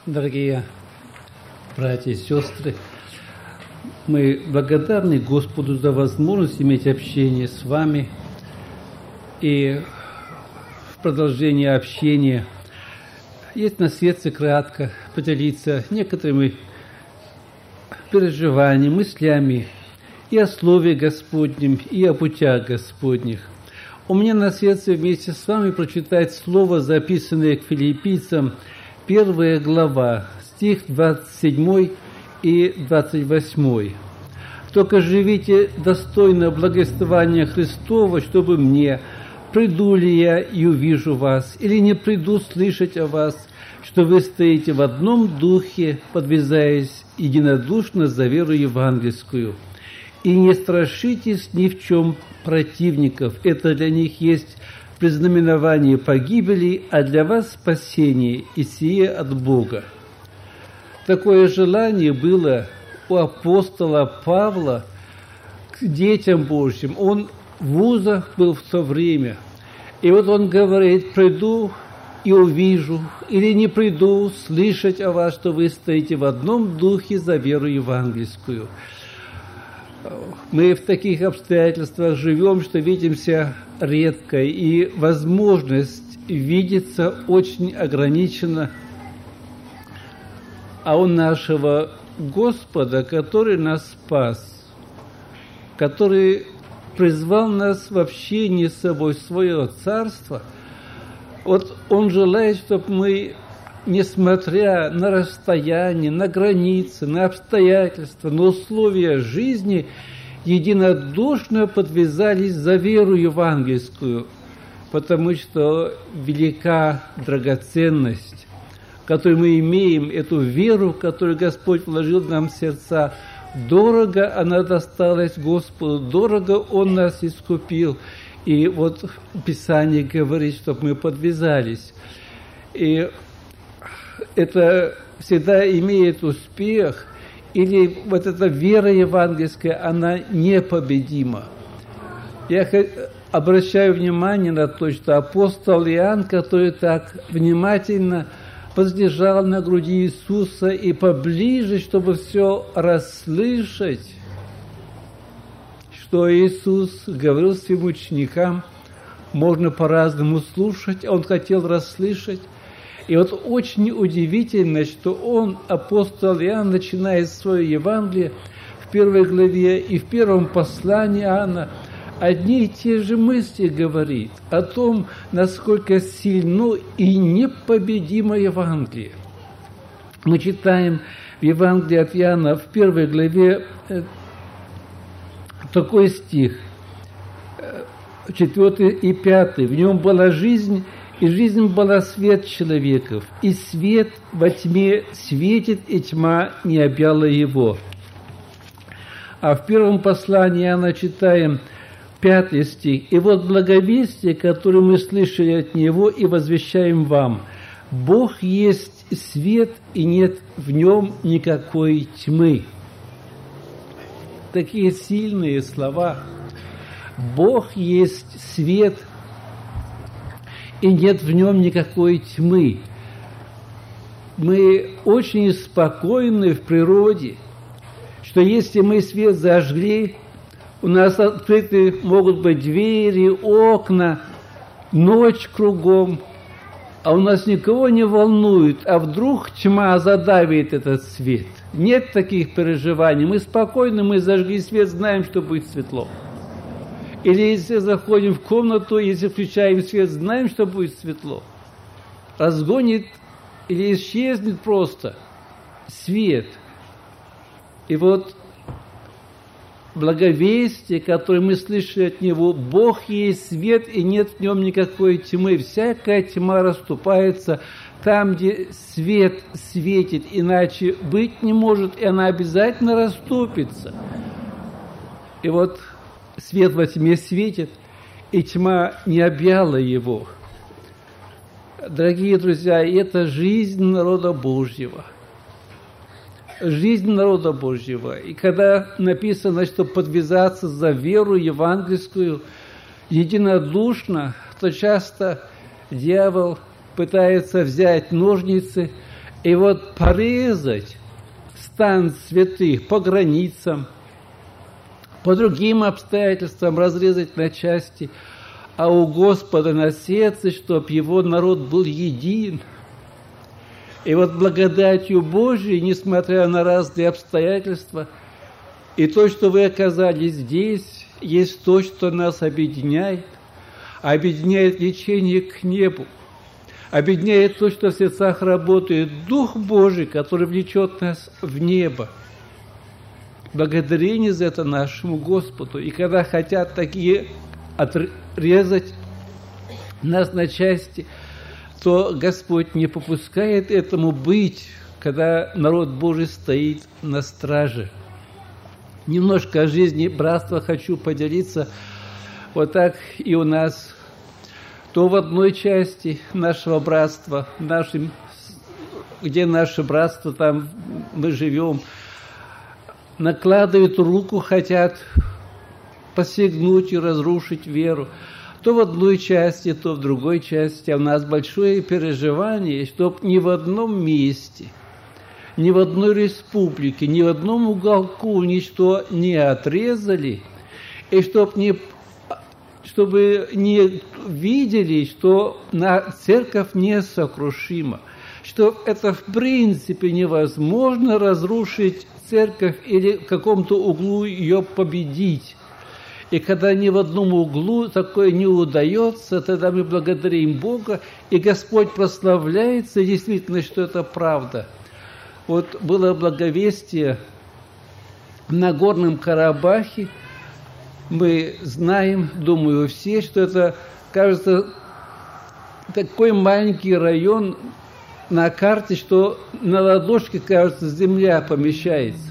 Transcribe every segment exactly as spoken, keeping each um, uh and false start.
Дорогие братья и сестры, мы благодарны Господу за возможность иметь общение с вами. И в продолжении общения есть на сердце кратко поделиться некоторыми переживаниями, мыслями и о Слове Господнем, и о путях Господних. У меня на сердце вместе с вами прочитать слово, записанное к филиппийцам, первая глава, стих двадцать седьмой и двадцать восьмой. «Только живите достойно благовествования Христова, чтобы мне, приду ли я и увижу вас, или не приду слышать о вас, что вы стоите в одном духе, подвязаясь единодушно за веру евангельскую. И не страшитесь ни в чем противников, это для них есть признаменование погибели, а для вас спасение, и сие от Бога». Такое желание было у апостола Павла к детям Божьим. Он в вузах был в то время. И вот он говорит: приду и увижу, или не приду слышать о вас, что вы стоите в одном духе за веру евангельскую. Мы в таких обстоятельствах живем, что видимся редко, и возможность видеться очень ограничена. А у нашего Господа, который нас спас, который призвал нас в общении с собой в свое царство, вот Он желает, чтобы мы, несмотря на расстояние, на границы, на обстоятельства, на условия жизни, единодушно подвязались за веру евангельскую, потому что велика драгоценность, которую мы имеем, эту веру, которую Господь вложил нам в сердца. Дорого она досталась Господу, дорого Он нас искупил. И вот Писание говорит, чтобы мы подвязались. И это всегда имеет успех, или вот эта вера евангельская, она непобедима. Я обращаю внимание на то, что апостол Иоанн, который так внимательно возлежал на груди Иисуса и поближе, чтобы все расслышать, что Иисус говорил своим ученикам, можно по-разному слушать, Он хотел расслышать. И вот очень удивительно, что он, апостол Иоанн, начинает свое Евангелие в первой главе и в первом послании Иоанна, одни и те же мысли говорит о том, насколько сильно и непобедимо Евангелие. Мы читаем в Евангелии от Иоанна в первой главе такой стих, четвертый и пятый. «В нем была жизнь, и жизнь была свет человеков, и свет во тьме светит, и тьма не объяла его». А в первом послании Иоанна читаем пятый стих. «И вот благовестие, которое мы слышали от Него и возвещаем вам. Бог есть свет, и нет в нем никакой тьмы». Такие сильные слова. Бог есть свет, и нет в нем никакой тьмы. Мы очень спокойны в природе, что если мы свет зажгли, у нас открыты могут быть двери, окна, ночь кругом, а у нас никого не волнует, а вдруг тьма задавит этот свет. Нет таких переживаний. Мы спокойны, мы зажгли свет, знаем, что будет светло. Или если заходим в комнату, если включаем свет, знаем, что будет светло. Разгонит или исчезнет просто свет. И вот благовестие, которое мы слышали от Него, Бог есть свет, и нет в нем никакой тьмы. Всякая тьма расступается там, где свет светит, иначе быть не может, и она обязательно расступится. И вот свет во тьме светит, и тьма не объяла его. Дорогие друзья, это жизнь народа Божьего. Жизнь народа Божьего. И когда написано, что подвязаться за веру евангельскую единодушно, то часто дьявол пытается взять ножницы И вот порезать стан святых по границам, по другим обстоятельствам разрезать на части, а у Господа на сердце, чтоб его народ был един. И вот благодатью Божией, несмотря на разные обстоятельства, и то, что вы оказались здесь, есть то, что нас объединяет, объединяет лечение к небу, объединяет то, что в сердцах работает Дух Божий, который влечет нас в небо. Благодарение за это нашему Господу. И когда хотят такие отрезать нас на части, то Господь не попускает этому быть, когда народ Божий стоит на страже. Немножко о жизни братства хочу поделиться. Вот так и у нас. То в одной части нашего братства, нашим, где наше братство, там мы живем, накладывают руку, хотят посягнуть и разрушить веру. То в одной части, то в другой части. А у нас большое переживание, чтобы ни в одном месте, ни в одной республике, ни в одном уголку ничто не отрезали, и чтобы не, чтобы не видели, что на церковь несокрушима, что это в принципе невозможно разрушить церковь или в каком-то углу ее победить. И когда ни в одном углу такое не удается, тогда мы благодарим Бога, и Господь прославляется, действительно, что это правда. Вот было благовестие на Горном Карабахе. Мы знаем, думаю, все, что это, кажется, такой маленький район на карте, что на ладошке, кажется, земля помещается.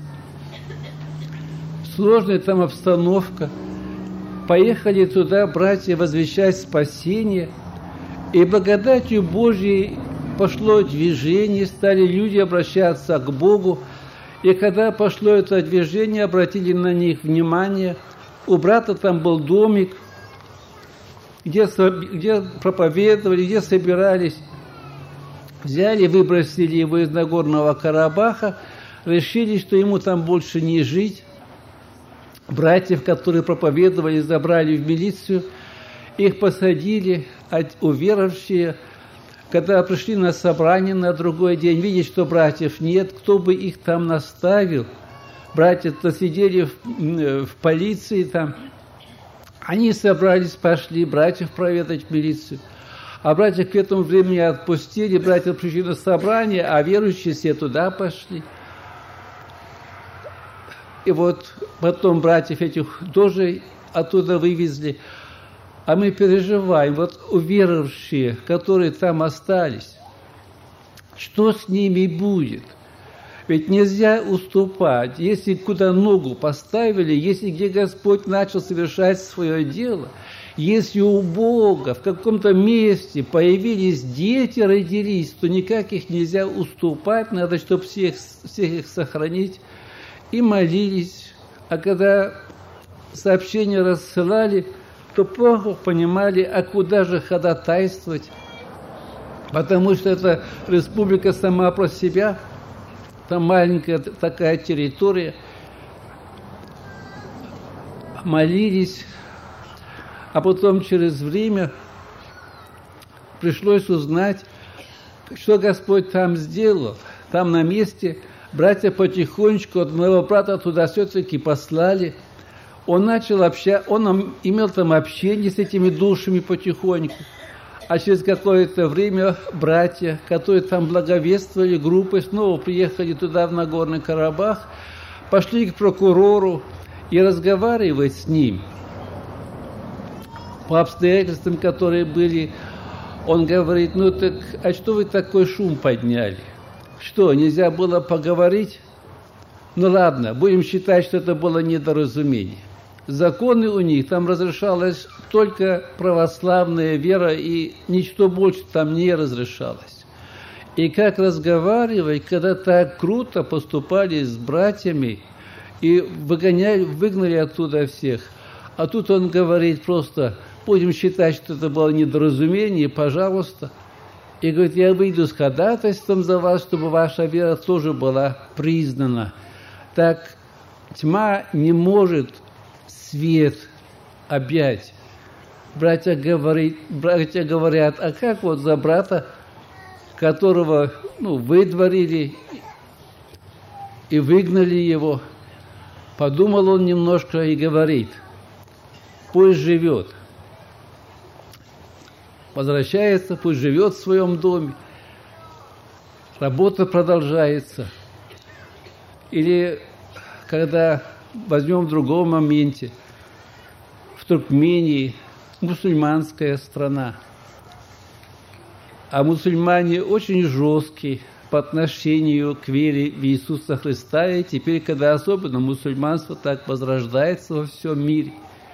Сложная там обстановка. Поехали туда братья возвещать спасение, и благодатью Божьей пошло движение, стали люди обращаться к Богу, и когда пошло это движение, обратили на них внимание. У брата там был домик, где, где проповедовали, где собирались. Взяли, выбросили его из Нагорного Карабаха, решили, что ему там больше не жить. Братьев, которые проповедовали, забрали в милицию, их посадили, а уверовавшие, когда пришли на собрание на другой день, видят, что братьев нет, кто бы их там наставил. Братья-то сидели в, в полиции там. Они собрались, пошли братьев проведать в милицию. А братьев к этому времени отпустили, братья пришли на собрание, а верующие все туда пошли. И вот потом братьев этих тоже оттуда вывезли. А мы переживаем, вот уверовавшие, которые там остались, что с ними будет? Ведь нельзя уступать. Если куда ногу поставили, если где Господь начал совершать свое дело, если у Бога в каком-то месте появились дети, родились, то никак их нельзя уступать, надо, чтобы всех, всех их сохранить. И молились. А когда сообщения рассылали, то плохо понимали, а куда же ходатайствовать. Потому что это республика сама про себя, там маленькая такая территория. Молились, а потом через время пришлось узнать, что Господь там сделал. Там на месте братья потихонечку от моего брата туда все-таки послали. Он начал общаться, он имел там общение с этими душами потихоньку. А через какое-то время братья, которые там благовествовали группой, снова приехали туда, в Нагорный Карабах, пошли к прокурору и разговаривать с ним. По обстоятельствам, которые были, он говорит: ну так, а что вы такой шум подняли? Что, нельзя было поговорить? Ну ладно, будем считать, что это было недоразумение. Законы у них, там разрешалась только православная вера, и ничто больше там не разрешалось. И как разговаривать, когда так круто поступали с братьями и выгоняли, выгнали оттуда всех. А тут он говорит просто: будем считать, что это было недоразумение, пожалуйста. И говорит, я выйду с ходатайством за вас, чтобы ваша вера тоже была признана. Так тьма не может свет объять. Братья, говорит, братья говорят, а как вот за брата, которого ну, выдворили и выгнали его, подумал он немножко и говорит, пусть живет. Возвращается, пусть живет в своем доме, работа продолжается. Или когда возьмем в другом моменте, в Туркмении мусульманская страна, а мусульмане очень жесткие по отношению к вере в Иисуса Христа, и теперь, когда особенно мусульманство так возрождается во всем мире,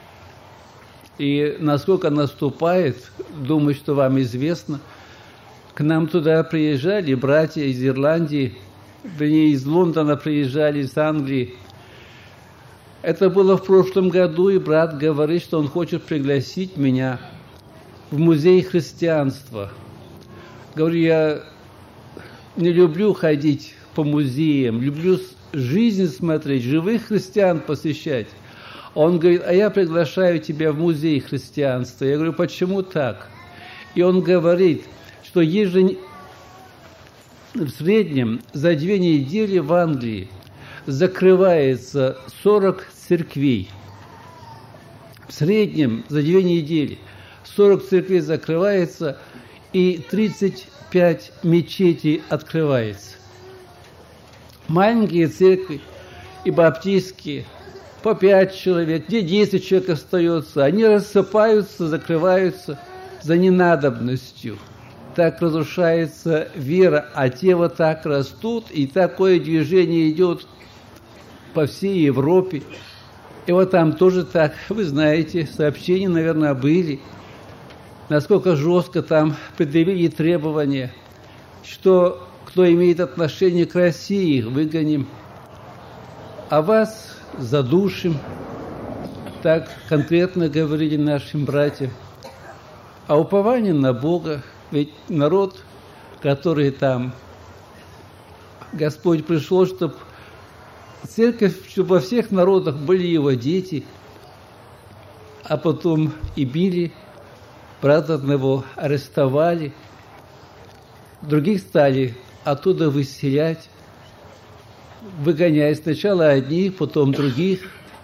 и насколько наступает, думаю, что вам известно, к нам туда приезжали братья из Ирландии, вернее, из Лондона приезжали, из Англии. Это было в прошлом году, и брат говорит, что он хочет пригласить меня в музей христианства. Говорю, я не люблю ходить по музеям, люблю жизнь смотреть, живых христиан посещать. Он говорит, а я приглашаю тебя в музей христианства. Я говорю, почему так? И он говорит, что ежен... в среднем за две недели в Англии закрывается сорок церквей. В среднем за две недели сорок церквей закрывается и тридцать пять мечетей открывается. Маленькие церкви и баптистские по пять человек, где десять человек остается, они рассыпаются, закрываются за ненадобностью. Так разрушается вера, а те вот так растут, и такое движение идет по всей Европе. И вот там тоже так, вы знаете, сообщения, наверное, были, насколько жестко там предъявили требования, что кто имеет отношение к России, выгоним, а вас задушим. Так конкретно говорили нашим братьям. А упование на Бога, ведь народ, который там, Господь пришел, чтобы церковь, чтобы во всех народах были его дети, а потом и били, брата одного арестовали, других стали оттуда выселять, выгоняя сначала одних, потом других.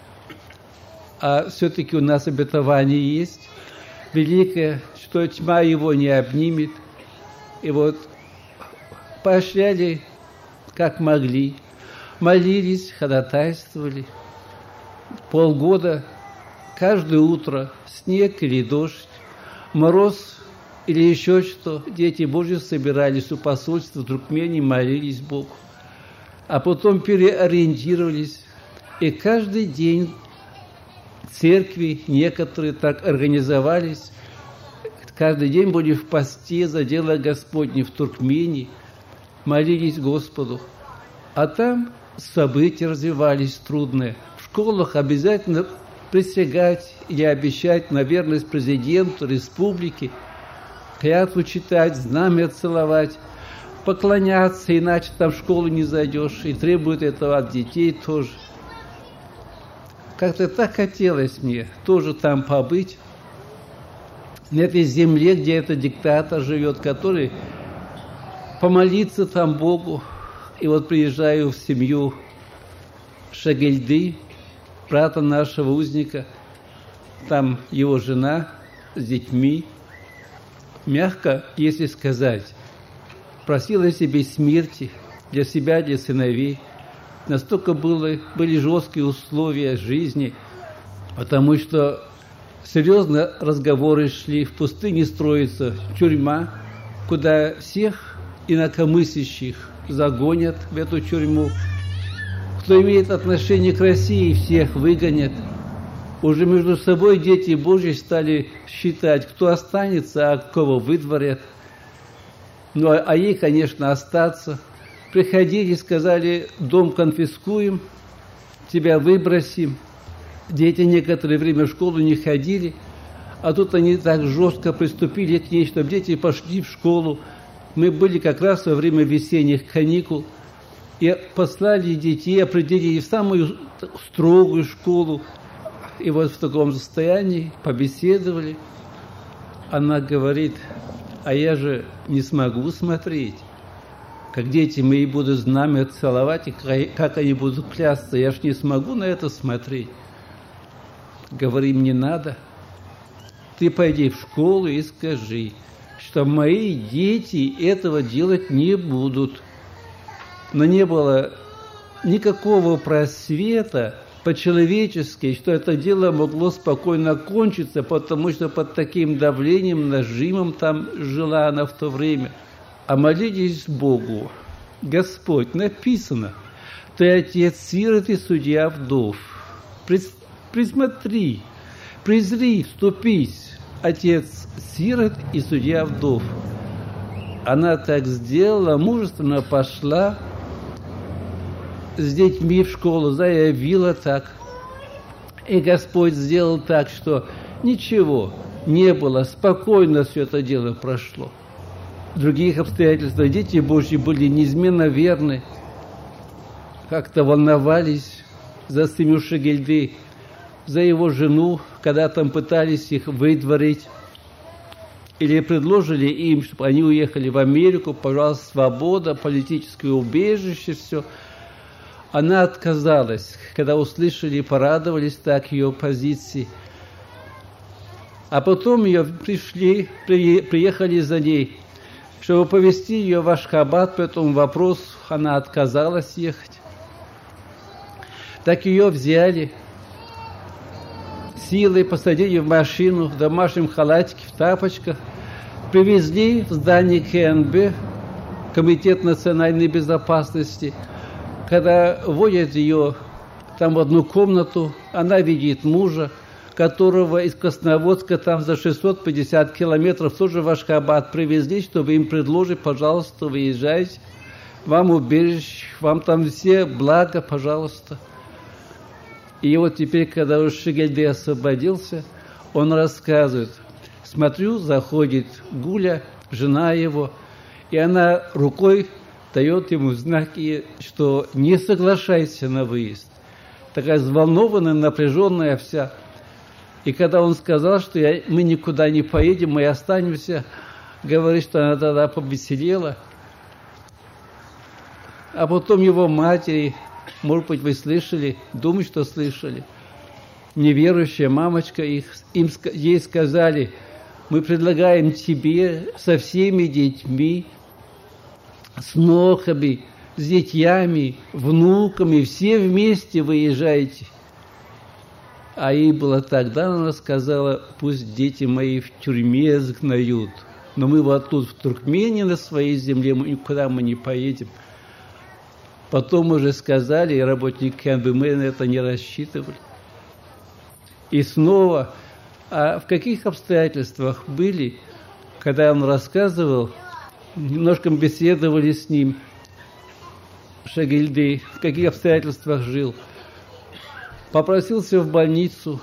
А все-таки у нас обетование есть великое, что тьма его не обнимет. И вот поощряли, как могли, молились, ходатайствовали. Полгода, каждое утро, снег или дождь, мороз или еще что, дети Божьи собирались у посольства в Туркмении, молились Богу. А потом переориентировались, и каждый день церкви, некоторые так организовались, каждый день были в посте за дело Господне в Туркмении, молились Господу. А там события развивались трудные. В школах обязательно присягать или обещать на верность президенту республики, клятву читать, знамя целовать, поклоняться, иначе там в школу не зайдешь, и требуют этого от детей тоже. Как-то так хотелось мне тоже там побыть, на этой земле, где этот диктатор живет, который помолиться там Богу. И вот приезжаю в семью Шагельды, брата нашего узника, там его жена с детьми, мягко, если сказать, просила себе смерти для себя, для сыновей. Настолько было, были жесткие условия жизни, потому что серьезно разговоры шли, в пустыне строится тюрьма, куда всех инакомыслящих загонят в эту тюрьму. Кто имеет отношение к России, всех выгонят. Уже между собой дети Божьи стали считать, кто останется, а кого выдворят. Ну, а ей, конечно, остаться. Приходили, сказали, дом конфискуем, тебя выбросим. Дети некоторое время в школу не ходили, а тут они так жестко приступили к ней, чтобы дети пошли в школу, Мы были как раз во время весенних каникул и послали детей, определили в самую строгую школу. И вот в таком состоянии побеседовали. Она говорит: а я же не смогу смотреть, как дети мои будут знамя целовать, и как они будут клясться. Я же не смогу на это смотреть. Говорим: не надо. Ты пойди в школу и скажи, что мои дети этого делать не будут. Но не было никакого просвета по-человечески, что это дело могло спокойно кончиться, потому что под таким давлением, нажимом там жила она в то время. А молитесь Богу: Господь, написано, ты отец сирот и судья вдов. Присмотри, презри, вступись, отец сирот и судья вдов. Она так сделала, мужественно пошла с детьми в школу, заявила так. И Господь сделал так, что ничего не было, спокойно все это дело прошло. В других обстоятельствах дети Божьи были неизменно верны, как-то волновались за семью Шегельды, за его жену, когда там пытались их выдворить, или предложили им, чтобы они уехали в Америку, пожалуйста, свобода, политическое убежище, все. Она отказалась, когда услышали и порадовались так ее позиции. А потом ее пришли, при, приехали за ней, чтобы повезти ее в Ашхабад по этому вопросу. Она отказалась ехать. Так ее взяли, силой посадили в машину, в домашнем халатике, в тапочках, привезли в здание КНБ, Комитет национальной безопасности. Когда вводят ее там в одну комнату, она видит мужа, которого из Красноводска там за шестьсот пятьдесят километров тоже в Ашхабад привезли, чтобы им предложить: пожалуйста, выезжайте, вам убежище, вам там все блага, пожалуйста. И вот теперь, когда уж Шегельды освободился, он рассказывает: смотрю, заходит Гуля, жена его, и она рукой дает ему знаки, что не соглашайся на выезд. Такая взволнованная, напряженная вся. И когда он сказал, что я, мы никуда не поедем, мы останемся, говорит, что она тогда повеселела. А потом его матери, может быть, вы слышали, думаю, что слышали, неверующая мамочка, их, им, ей сказали: мы предлагаем тебе со всеми детьми, с внуками, с зятьями, внуками, все вместе выезжайте. А ей было тогда, она сказала: пусть дети мои в тюрьме сгноют, но мы вот тут в Туркмении на своей земле, мы никуда мы не поедем. Потом уже сказали, и работники КНБ, мы на это не рассчитывали. И снова, а в каких обстоятельствах были, когда он рассказывал, немножко беседовали с ним, Шегельды, в каких обстоятельствах жил. Попросился в больницу,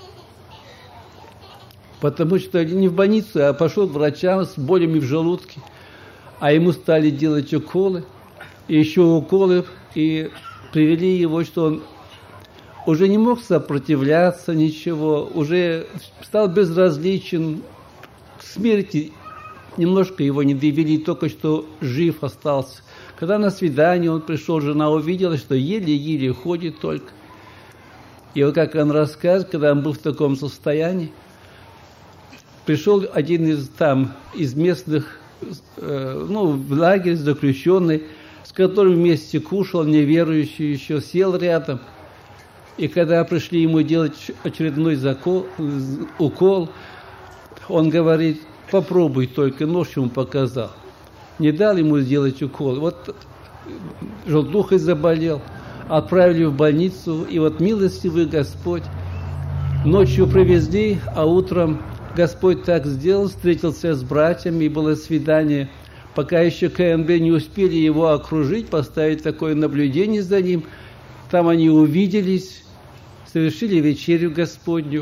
потому что не в больницу, а пошел к врачам с болями в желудке, а ему стали делать уколы, и еще уколы, и привели его, что он уже не мог сопротивляться ничего, уже стал безразличен к смерти. Немножко его не довели, только что жив остался. Когда на свидание он пришел, жена увидела, что еле-еле ходит только. И вот как он рассказывает, когда он был в таком состоянии, пришел один из там, из местных, э, ну, в лагерь заключенный, с которым вместе кушал, неверующий еще, сел рядом. И когда пришли ему делать очередной закол, укол, он говорит: попробуй только, нож ему показал. Не дал ему сделать укол. Вот желтухой заболел, отправили в больницу, и вот милостивый Господь, ночью привезли, а утром Господь так сделал, встретился с братьями, и было свидание. Пока еще КНБ не успели его окружить, поставить такое наблюдение за ним, там они увиделись, совершили вечерю Господню.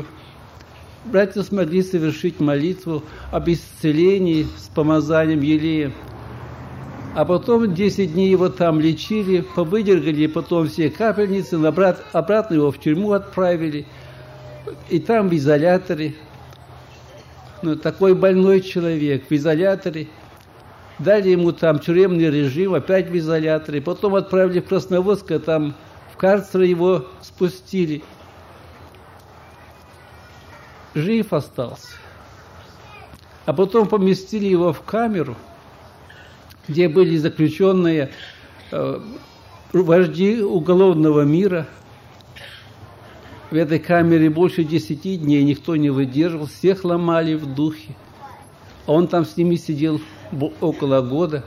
Братья смогли совершить молитву об исцелении с помазанием елея. А потом десять дней его там лечили, повыдергали потом все капельницы, обратно его в тюрьму отправили. И там в изоляторе. Ну, такой больной человек в изоляторе. Дали ему там тюремный режим, опять в изоляторе. Потом отправили в Красноводск, а там в карцер его спустили. Жив остался. А потом поместили его в камеру, где были заключенные э, вожди уголовного мира. В этой камере больше десяти дней никто не выдерживал, всех ломали в духе. А он там с ними сидел около года.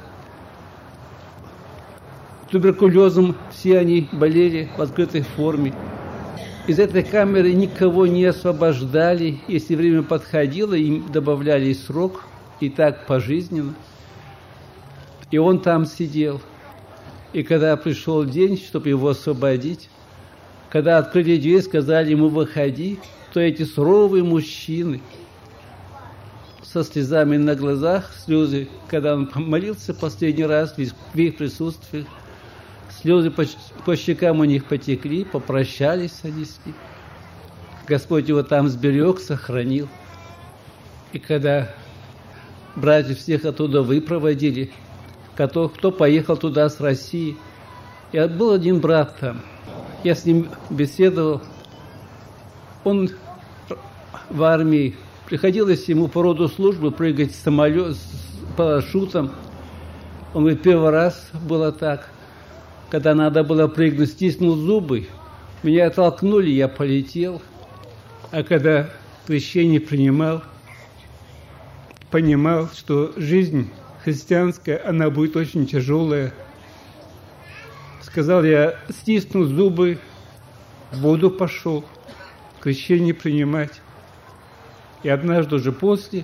Туберкулезом все они болели в открытой форме. Из этой камеры никого не освобождали. Если время подходило, им добавляли срок, и так пожизненно. И он там сидел. И когда пришел день, чтобы его освободить, когда открыли дверь, сказали ему «выходи», то эти суровые мужчины со слезами на глазах, слезы, когда он молился последний раз в их присутствии, слезы по, по щекам у них потекли, попрощались они с ним. Господь его там сберег, сохранил. И когда братьев всех оттуда выпроводили, кто, кто поехал туда с России, и был один брат там, я с ним беседовал, он в армии, приходилось ему по роду службы прыгать с самолета, с парашютом. Он говорит, первый раз было так, когда надо было прыгнуть, стиснул зубы, меня оттолкнули, я полетел. А когда крещение принимал, понимал, что жизнь христианская, она будет очень тяжелая. Сказал я, стиснул зубы, в воду пошел, крещение принимать. И однажды уже после,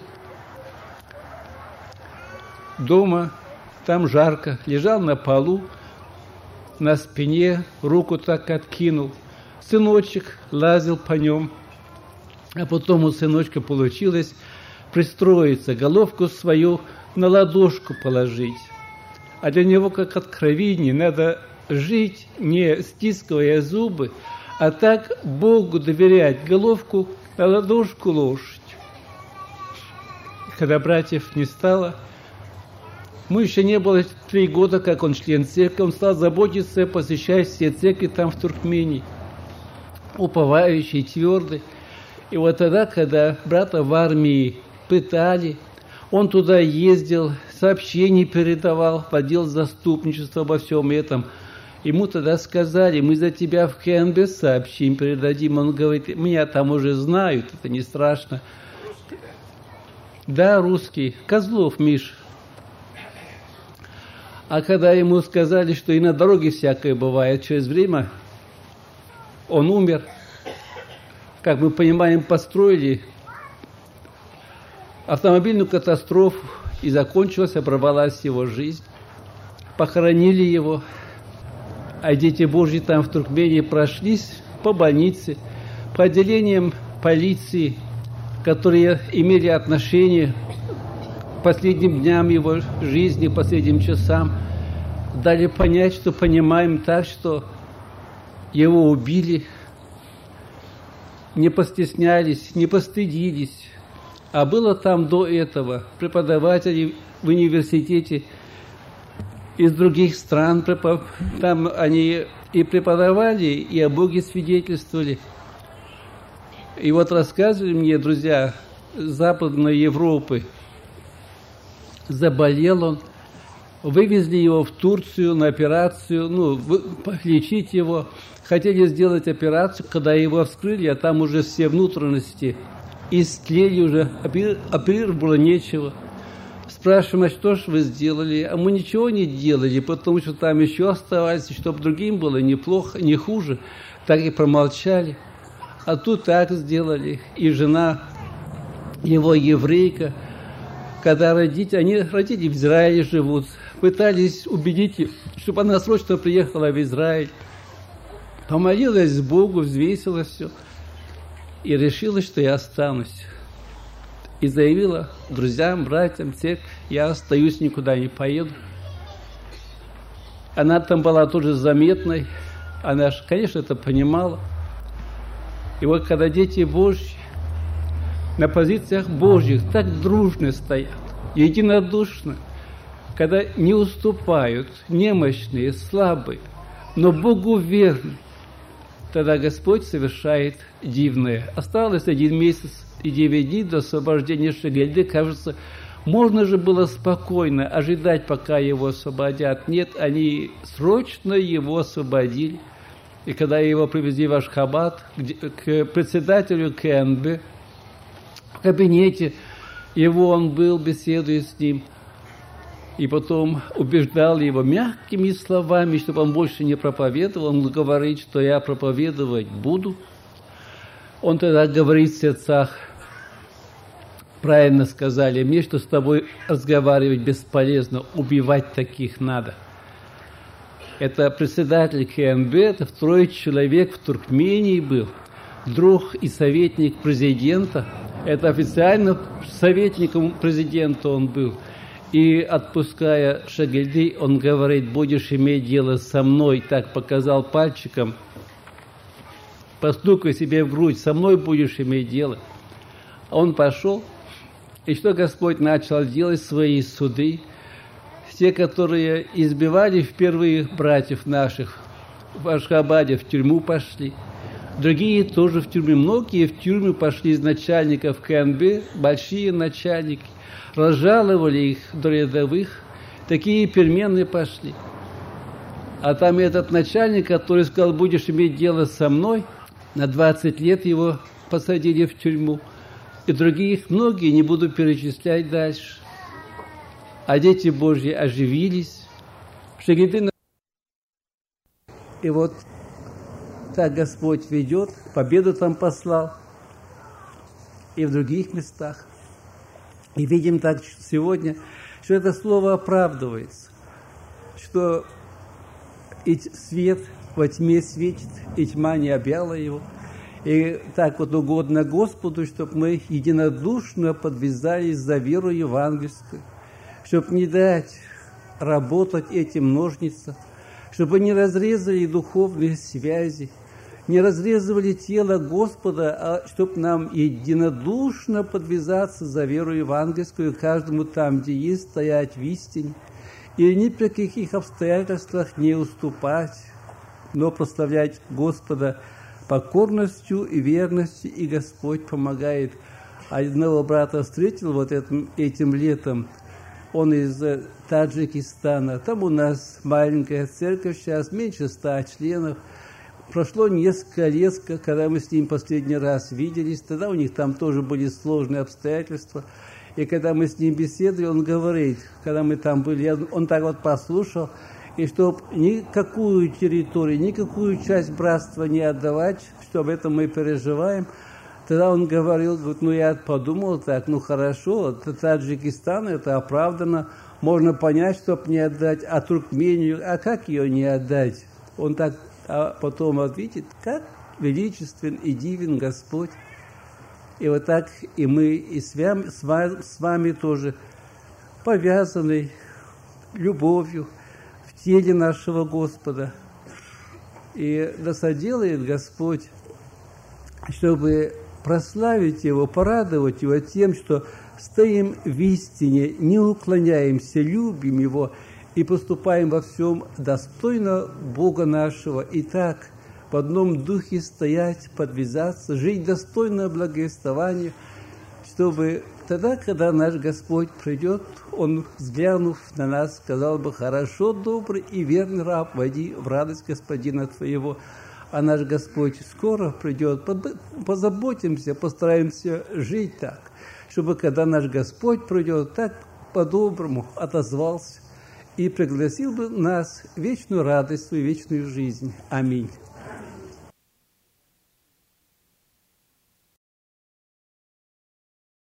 дома, там жарко, лежал на полу, на спине, руку так откинул. Сыночек лазил по нем, а потом у сыночка получилось пристроиться, головку свою на ладошку положить. А для него, как откровение, надо жить, не стискивая зубы, а так Богу доверять, головку на ладошку ложить. Когда братьев не стало, мы еще не было три года, как он член церкви, он стал заботиться, посещать все церкви там в Туркмении, уповающий, твердый. И вот тогда, когда брата в армии пытали, он туда ездил, сообщения передавал, водил заступничество обо всем этом. Ему тогда сказали, мы за тебя в КНБ сообщим, передадим. Он говорит, меня там уже знают, это не страшно. Да, русский, Козлов, Миш. А когда ему сказали, что и на дороге всякое бывает, через время он умер. Как мы понимаем, построили автомобильную катастрофу, и закончилась, оборвалась его жизнь. Похоронили его, а дети Божьи там в Туркмении прошлись по больнице, по отделениям полиции, которые имели отношение к последним дням его жизни, последним часам, дали понять, что понимаем так, что его убили, не постеснялись, не постыдились. А было там до этого преподаватели в университете из других стран, там они и преподавали, и о Боге свидетельствовали. И вот рассказывали мне, друзья, Западной Европы, заболел он, вывезли его в Турцию на операцию, ну, лечить его. Хотели сделать операцию, когда его вскрыли, а там уже все внутренности истлели уже, оперировать было нечего. Спрашиваем, а что ж вы сделали? А мы ничего не делали, потому что там еще оставались, чтобы другим было неплохо, не хуже. Так и промолчали. А тут так сделали. И жена его еврейка, когда родители, они родители в Израиле живут, пытались убедить, чтобы она срочно приехала в Израиль. Помолилась Богу, взвесила все и решила, что я останусь. И заявила друзьям, братьям, церкви, я остаюсь, никуда не поеду. Она там была тоже заметной. Она, конечно, это понимала. И вот когда дети Божьи на позициях Божьих так дружно стоят, единодушно, когда не уступают немощные, слабые, но Богу верны, тогда Господь совершает дивное. Осталось один месяц и девять дней до освобождения Шегельды. Кажется, можно же было спокойно ожидать, пока его освободят. Нет, они срочно его освободили. И когда его привезли в Ашхабад, к председателю КНБ, в кабинете его он был, беседуя с ним, и потом убеждал его мягкими словами, чтобы он больше не проповедовал. Он говорит, что я проповедовать буду. Он тогда говорит в сердцах: правильно сказали мне, что с тобой разговаривать бесполезно, убивать таких надо. Это председатель КНБ, это второй человек в Туркмении был, друг и советник президента. Это официально советником президента он был. И отпуская Шегельды, он говорит: будешь иметь дело со мной, так показал пальчиком, постукай себе в грудь, со мной будешь иметь дело. Он пошел, и что Господь начал делать? Свои суды. Те, которые избивали впервые братьев наших в Ашхабаде, в тюрьму пошли. Другие тоже в тюрьму. Многие в тюрьму пошли из начальников КНБ, большие начальники. Разжаловали их до рядовых. Такие перемены пошли. А там этот начальник, который сказал: будешь иметь дело со мной, на двадцать лет его посадили в тюрьму. И других многие, не буду перечислять дальше. А дети Божьи оживились. Шегельды. И вот так Господь ведет, победу там послал. И в других местах. И видим так сегодня, что это слово оправдывается. Что и свет во тьме светит, и тьма не объяла его. И так вот угодно Господу, чтобы мы единодушно подвязались за веру евангельскую, чтобы не дать работать этим ножницам, чтобы не разрезали духовные связи, не разрезывали тело Господа, а чтобы нам единодушно подвязаться за веру евангельскую, каждому там, где есть, стоять в истине, и ни при каких обстоятельствах не уступать, но прославлять Господа покорностью и верностью, и Господь помогает. Одного брата встретил вот этим, этим летом, он из Таджикистана. Там у нас маленькая церковь, сейчас меньше ста членов. Прошло несколько лет, когда мы с ним последний раз виделись, тогда у них там тоже были сложные обстоятельства. И когда мы с ним беседовали, он говорит, когда мы там были, он так вот послушал, и чтобы никакую территорию, никакую часть братства не отдавать, что об этом мы переживаем. Тогда он говорил, говорит, ну я подумал так, ну хорошо, Таджикистан, это оправдано, можно понять, чтобы не отдать, а Туркмению, а как ее не отдать? Он так а потом ответит, как величествен и дивен Господь. И вот так и мы и с вами, с вами, с вами тоже повязаны любовью в теле нашего Господа. И да соделает Господь, чтобы прославить Его, порадовать Его тем, что стоим в истине, не уклоняемся, любим Его и поступаем во всем достойно Бога нашего. И так в одном духе стоять, подвязаться, жить достойно благовествования, чтобы тогда, когда наш Господь придет, Он, взглянув на нас, сказал бы: хорошо, добрый и верный раб, войди в радость Господина твоего. А наш Господь скоро придет. Позаботимся, постараемся жить так, чтобы когда наш Господь придет, так по-доброму отозвался и пригласил бы нас в вечную радость и вечную жизнь. Аминь.